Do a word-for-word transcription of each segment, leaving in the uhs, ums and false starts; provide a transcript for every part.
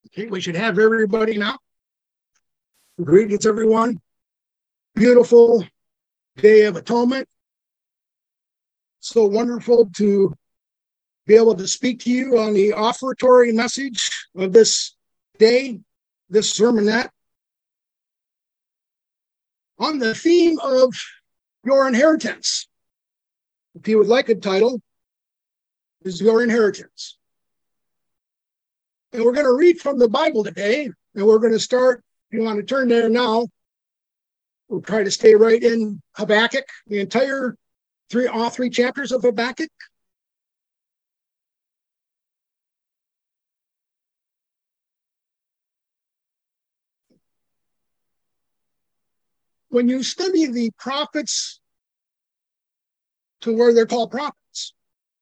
Okay, we should have everybody now. Greetings, everyone. Beautiful day of atonement. So wonderful to be able to speak to you on the offertory message of this day, this sermonette, on the theme of your inheritance. If you would like a title, is your inheritance. And we're going to read from the Bible today, and we're going to start, if you want to turn there now, we'll try to stay right in Habakkuk, the entire three, all three chapters of Habakkuk. When you study the prophets to where they're called prophets,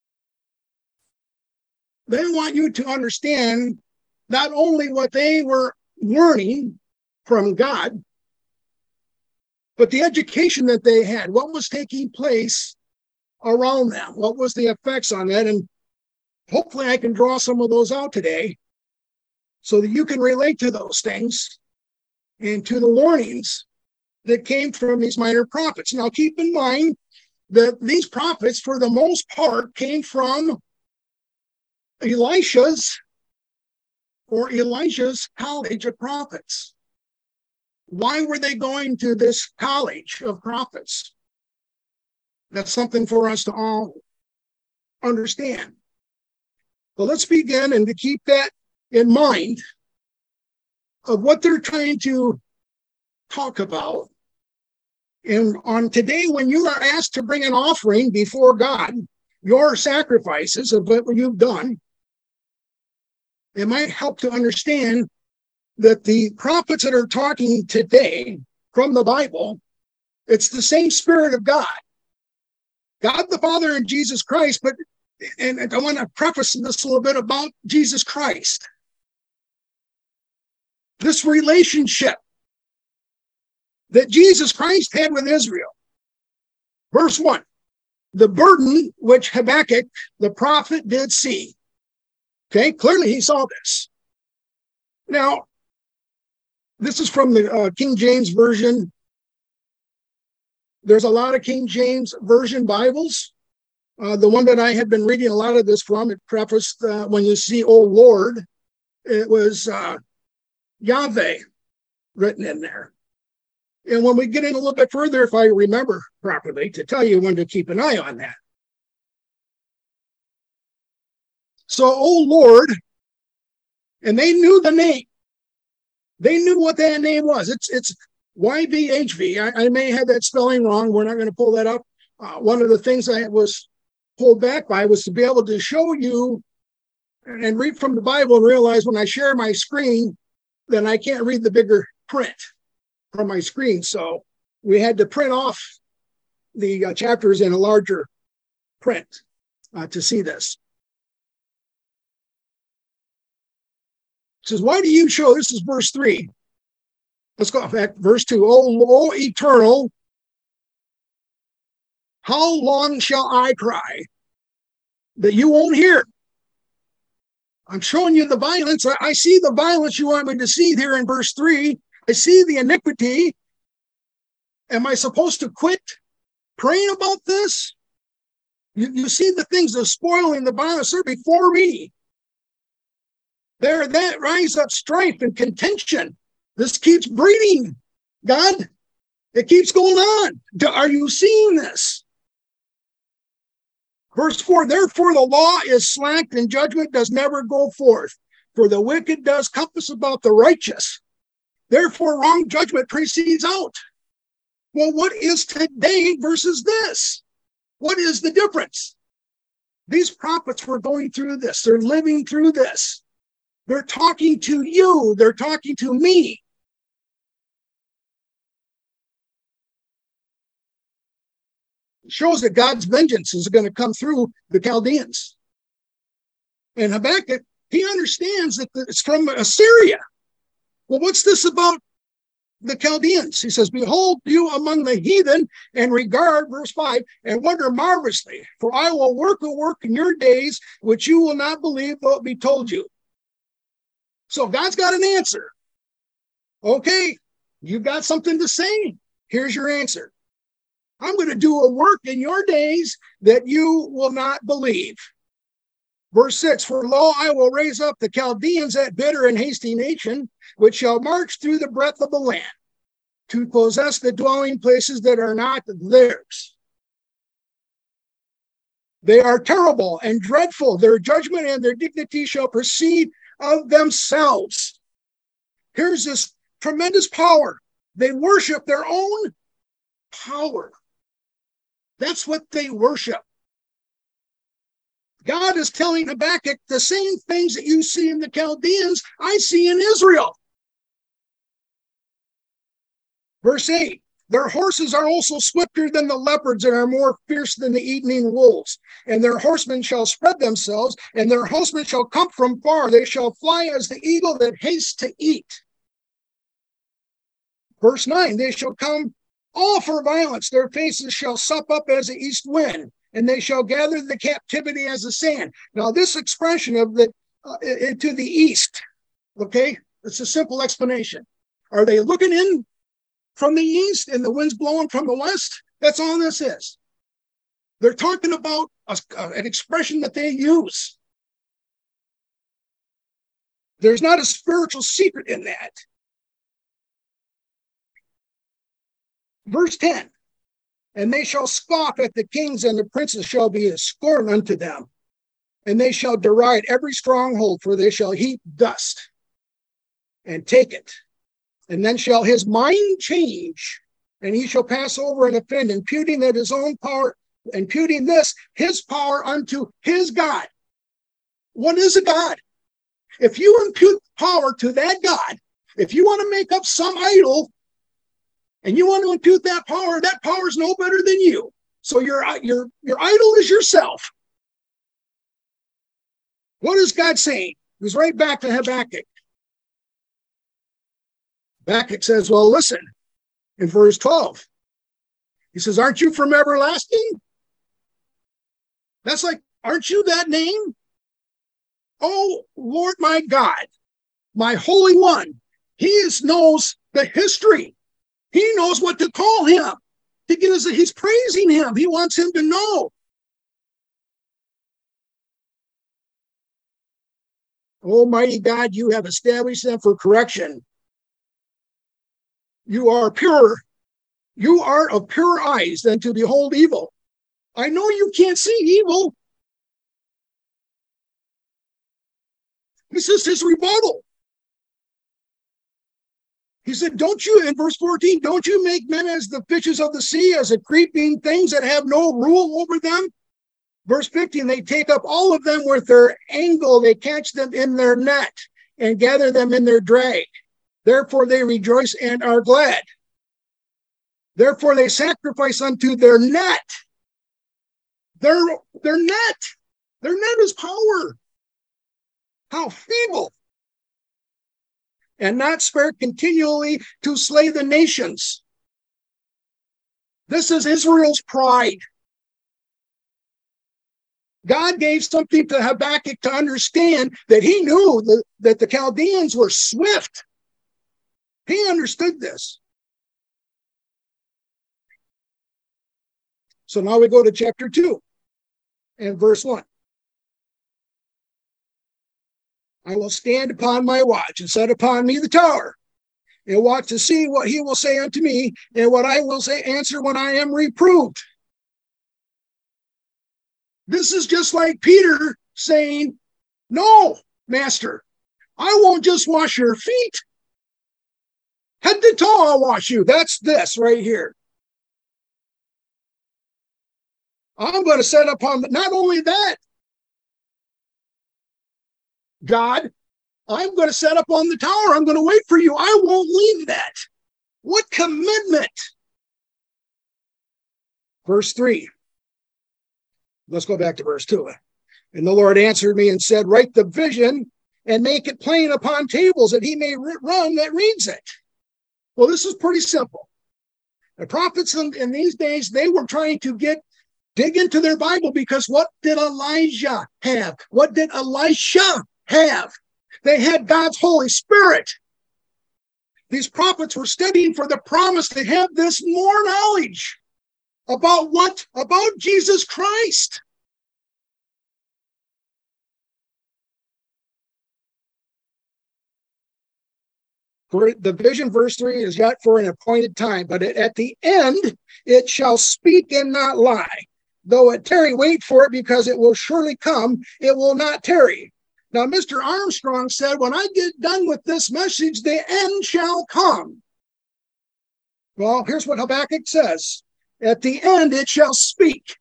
they want you to understand not only what they were learning from God, but the education that they had, what was taking place around them, what was the effects on that. And hopefully I can draw some of those out today so that you can relate to those things and to the learnings that came from these minor prophets. Now, keep in mind that these prophets, for the most part, came from Elisha's or Elijah's college of prophets. Why were they going to this college of prophets? That's something for us to all understand. So let's begin, and to keep that in mind of what they're trying to talk about. And on today, when you are asked to bring an offering before God, your sacrifices of what you've done, it might help to understand that the prophets that are talking today from the Bible, it's the same Spirit of God. God the Father and Jesus Christ, but, and I want to preface this a little bit about Jesus Christ. This relationship that Jesus Christ had with Israel. Verse one, the burden which Habakkuk, the prophet, did see. Okay, clearly he saw this. Now, this is from the uh, King James Version. There's a lot of King James Version Bibles. Uh, the one that I had been reading a lot of this from, it prefaced, uh, when you see, "Oh Lord," it was uh, Yahweh written in there. And when we get in a little bit further, if I remember properly, to tell you when to keep an eye on that. So, "Oh Lord," and they knew the name. They knew what that name was. It's it's Y V H V. I, I may have that spelling wrong. We're not going to pull that up. Uh, one of the things I was pulled back by was to be able to show you and, and read from the Bible and realize when I share my screen, then I can't read the bigger print from my screen. So we had to print off the uh, chapters in a larger print uh, to see this. It says, "Why do you show," this is verse three. Let's go back, verse two. "Oh, oh, eternal, how long shall I cry that you won't hear?" I'm showing you the violence. I, I see the violence you want me to see here in verse three. I see the iniquity. Am I supposed to quit praying about this? You, you see the things that are spoiling the violence are before me. There, that rise up strife and contention. This keeps breeding, God. It keeps going on. Are you seeing this? Verse four, "Therefore the law is slacked and judgment does never go forth. For the wicked does compass about the righteous. Therefore wrong judgment proceeds out." Well, what is today versus this? What is the difference? These prophets were going through this. They're living through this. They're talking to you. They're talking to me. It shows that God's vengeance is going to come through the Chaldeans. And Habakkuk, he understands that it's from Assyria. Well, what's this about the Chaldeans? He says, "Behold you among the heathen, and regard," verse five, "and wonder marvelously, for I will work a work in your days, which you will not believe, though it be told you." So God's got an answer. Okay, you've got something to say. Here's your answer. I'm going to do a work in your days that you will not believe. Verse six, for lo, I will raise up the Chaldeans, that bitter and hasty nation, which shall march through the breadth of the land, to possess the dwelling places that are not theirs. They are terrible and dreadful. Their judgment and their dignity shall proceed of themselves. Here's this tremendous power. They worship their own power. That's what they worship. God is telling Habakkuk the same things that you see in the Chaldeans, I see in Israel. Verse eight, their horses are also swifter than the leopards and are more fierce than the evening wolves. And their horsemen shall spread themselves, and their horsemen shall come from far. They shall fly as the eagle that hastes to eat. Verse nine, they shall come all for violence. Their faces shall sup up as the east wind, and they shall gather the captivity as the sand. Now, this expression of the uh, into the east, okay, it's a simple explanation. Are they looking in from the east and the wind's blowing from the west? That's all this is. They're talking about a, uh, an expression that they use. There's not a spiritual secret in that. Verse ten, and they shall scoff at the kings, and the princes shall be a scorn unto them. And they shall deride every stronghold, for they shall heap dust and take it. And then shall his mind change, and he shall pass over and offend, imputing that his own power, imputing this, his power unto his God. What is a God? If you impute power to that God, if you want to make up some idol, and you want to impute that power, that power is no better than you. So your, your, your idol is yourself. What is God saying? He was right back to Habakkuk. Habakkuk says, well, listen, in verse twelve, he says, aren't you from everlasting? That's like, aren't you that name? Oh, Lord my God, my Holy One, he is, knows the history. He knows what to call him. He gives, he's praising him. He wants him to know. Almighty God, you have established them for correction. You are pure. You are of pure eyes than to behold evil. I know you can't see evil. This is his rebuttal. He said, don't you, in verse fourteen, don't you make men as the fishes of the sea, as the creeping things that have no rule over them? Verse fifteen, they take up all of them with their angle. They catch them in their net and gather them in their drag. Therefore they rejoice and are glad. Therefore they sacrifice unto their net. Their, their net. Their net is power. How feeble. And not spare continually to slay the nations. This is Israel's pride. God gave something to Habakkuk to understand that he knew that, that the Chaldeans were swift. He understood this. So now we go to chapter two and verse one. I will stand upon my watch and set upon me the tower, and watch to see what he will say unto me, and what I will say answer when I am reproved. This is just like Peter saying, no, master, I won't just wash your feet. Head to toe, I'll wash you. That's this right here. I'm going to set upon, not only that, God, I'm going to set up on the tower. I'm going to wait for you. I won't leave that. What commitment. Verse three. Let's go back to verse two. And the Lord answered me and said, write the vision and make it plain upon tables that he may run that reads it. Well, this is pretty simple. The prophets in, in these days, they were trying to get dig into their Bible, because what did Elijah have? What did Elisha have? They had God's Holy Spirit. These prophets were studying for the promise to have this more knowledge about what? About Jesus Christ. For the vision, verse three, is yet for an appointed time, but at the end it shall speak and not lie. Though it tarry, wait for it, because it will surely come. It will not tarry. Now, Mister Armstrong said, when I get done with this message, the end shall come. Well, here's what Habakkuk says. At the end it shall speak,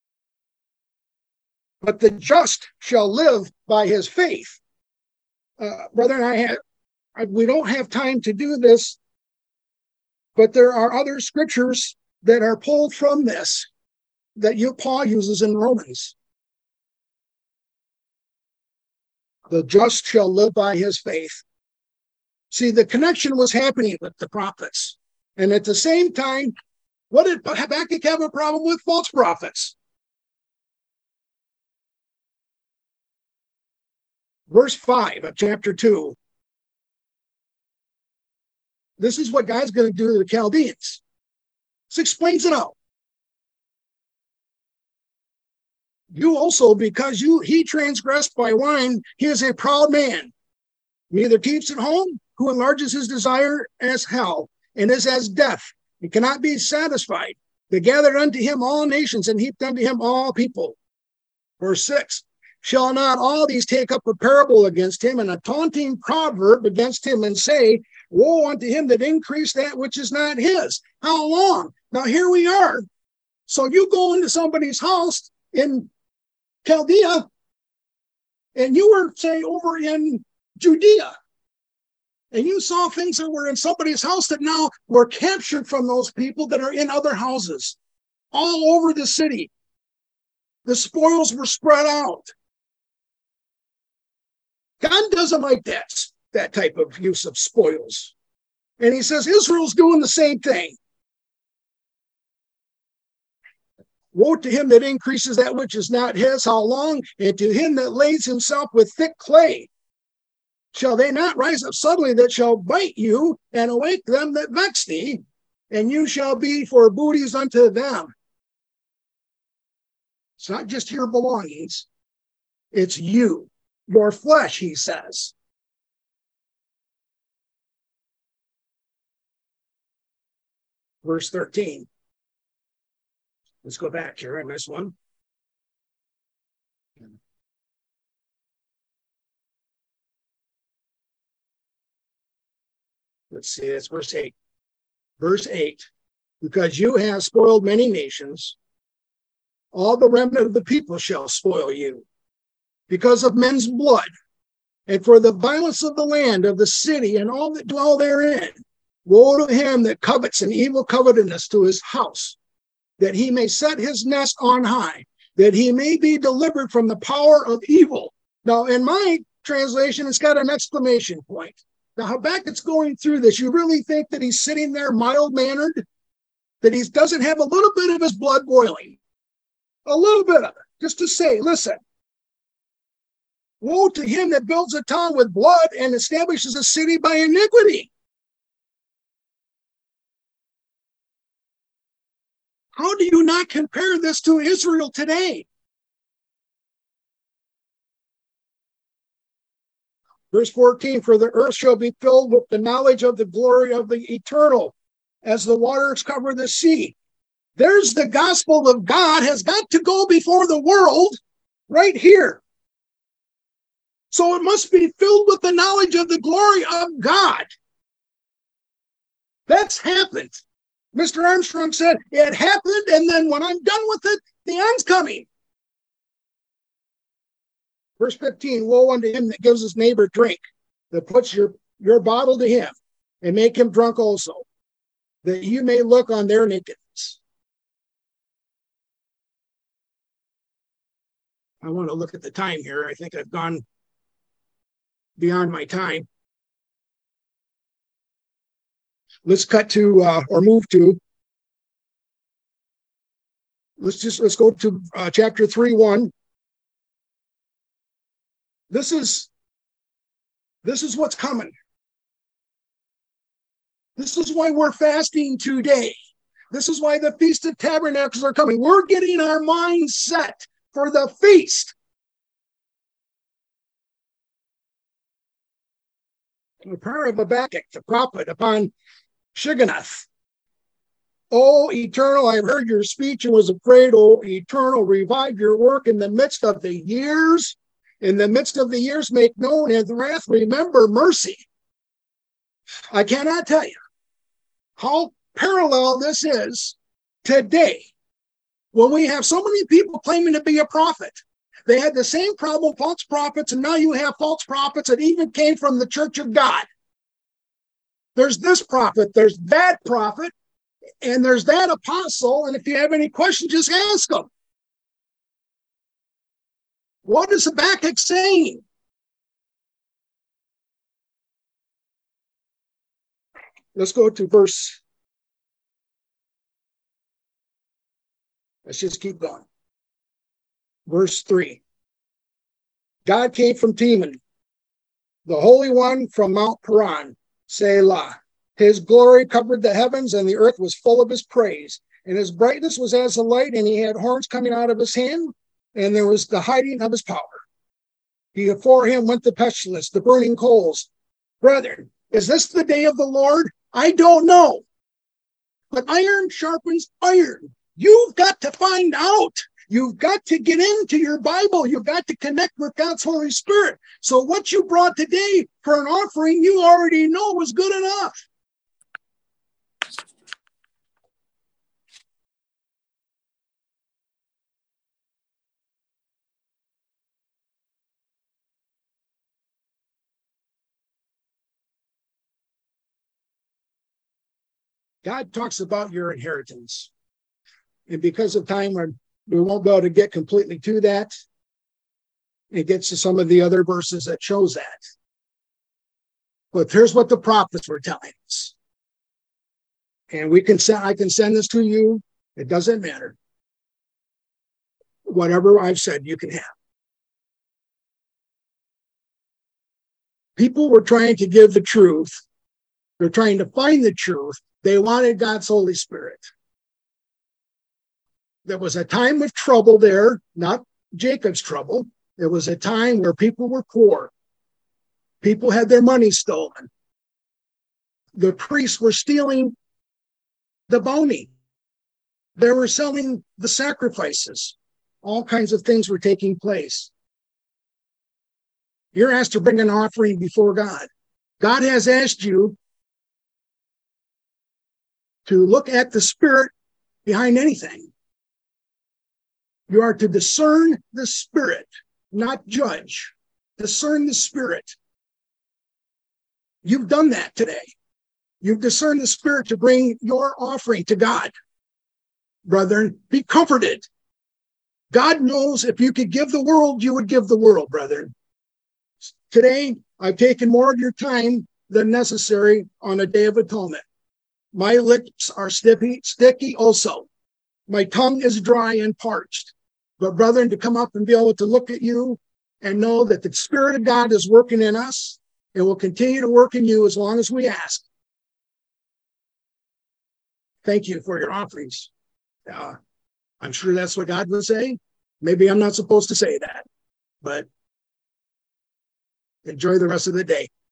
but the just shall live by his faith. Uh, brethren, I have, I, we don't have time to do this, but there are other scriptures that are pulled from this that you, Paul uses in Romans. The just shall live by his faith. See, the connection was happening with the prophets. And at the same time, what did Habakkuk have a problem with? False prophets. Verse five of chapter two. This is what God's going to do to the Chaldeans. This explains it all. You also, because you he transgressed by wine, he is a proud man. Neither keeps at home, who enlarges his desire as hell, and is as death. He cannot be satisfied. They gathered unto him all nations, and heaped unto him all people. Verse six. Shall not all these take up a parable against him, and a taunting proverb against him, and say, woe unto him that increased that which is not his? How long? Now here we are. So you go into somebody's house in Chaldea, and you were, say, over in Judea, and you saw things that were in somebody's house that now were captured from those people that are in other houses all over the city. The spoils were spread out. God doesn't like that, that type of use of spoils. And he says Israel's doing the same thing. Woe to him that increases that which is not his, how long? And to him that lays himself with thick clay. Shall they not rise up suddenly that shall bite you, and awake them that vex thee? And you shall be for booties unto them. It's not just your belongings. It's you, your flesh, he says. Verse thirteen. Let's go back here. I missed one. Let's see, it's verse eight. Verse eight. Because you have spoiled many nations, all the remnant of the people shall spoil you, because of men's blood, and for the violence of the land, of the city, and all that dwell therein. Woe to him that covets an evil covetousness to his house, that he may set his nest on high, that he may be delivered from the power of evil. Now, in my translation, it's got an exclamation point. Now, Habakkuk's going through this. You really think that he's sitting there mild-mannered? That he doesn't have a little bit of his blood boiling? A little bit of it, just to say, listen. Woe to him that builds a town with blood and establishes a city by iniquity. How do you not compare this to Israel today? Verse fourteen, for the earth shall be filled with the knowledge of the glory of the eternal, as the waters cover the sea. There's the gospel of God has got to go before the world right here. So it must be filled with the knowledge of the glory of God. That's happened. Mister Armstrong said, it happened, and then when I'm done with it, the end's coming. Verse fifteen, woe unto him that gives his neighbor drink, that puts your, your bottle to him, and make him drunk also, that you may look on their nakedness. I want to look at the time here. I think I've gone beyond my time. Let's cut to, uh, or move to, let's just, let's go to uh, chapter three, one. This is This is what's coming. This is why we're fasting today. This is why the Feast of Tabernacles are coming. We're getting our minds set for the feast. The prayer of Habakkuk, the prophet, upon Shigionoth. O Eternal, I've heard your speech and was afraid. O Eternal, revive your work in the midst of the years. In the midst of the years, make known his wrath. Remember mercy. I cannot tell you how parallel this is today when we have so many people claiming to be a prophet. They had the same problem, false prophets, and now you have false prophets that even came from the church of God. There's this prophet, there's that prophet, and there's that apostle, and if you have any questions, just ask them. What is Habakkuk saying? Let's go to verse. Let's just keep going. Verse three. God came from Teman, the Holy One from Mount Paran, Selah. His glory covered the heavens, and the earth was full of his praise. And his brightness was as the light, and he had horns coming out of his hand, and there was the hiding of his power. Before him went the pestilence, the burning coals. Brethren, is this the day of the Lord? I don't know. But iron sharpens iron. You've got to find out. You've got to get into your Bible. You've got to connect with God's Holy Spirit. So what you brought today for an offering, you already know was good enough. God talks about your inheritance. And because of time, we won't be able to get completely to that. It gets to some of the other verses that shows that. But here's what the prophets were telling us. And we can send, I can send this to you. It doesn't matter. Whatever I've said, you can have. People were trying to give the truth. They're trying to find the truth. They wanted God's Holy Spirit. There was a time of trouble there, not Jacob's trouble. There was a time where people were poor. People had their money stolen. The priests were stealing the boning. They were selling the sacrifices. All kinds of things were taking place. You're asked to bring an offering before God. God has asked you to look at the spirit behind anything. You are to discern the spirit, not judge. Discern the spirit. You've done that today. You've discerned the spirit to bring your offering to God. Brethren, be comforted. God knows if you could give the world, you would give the world, brethren. Today, I've taken more of your time than necessary on a day of atonement. My lips are sticky, sticky also. My tongue is dry and parched. But brethren, to come up and be able to look at you and know that the Spirit of God is working in us and will continue to work in you as long as we ask. Thank you for your offerings. Uh, I'm sure that's what God would say. Maybe I'm not supposed to say that, but enjoy the rest of the day.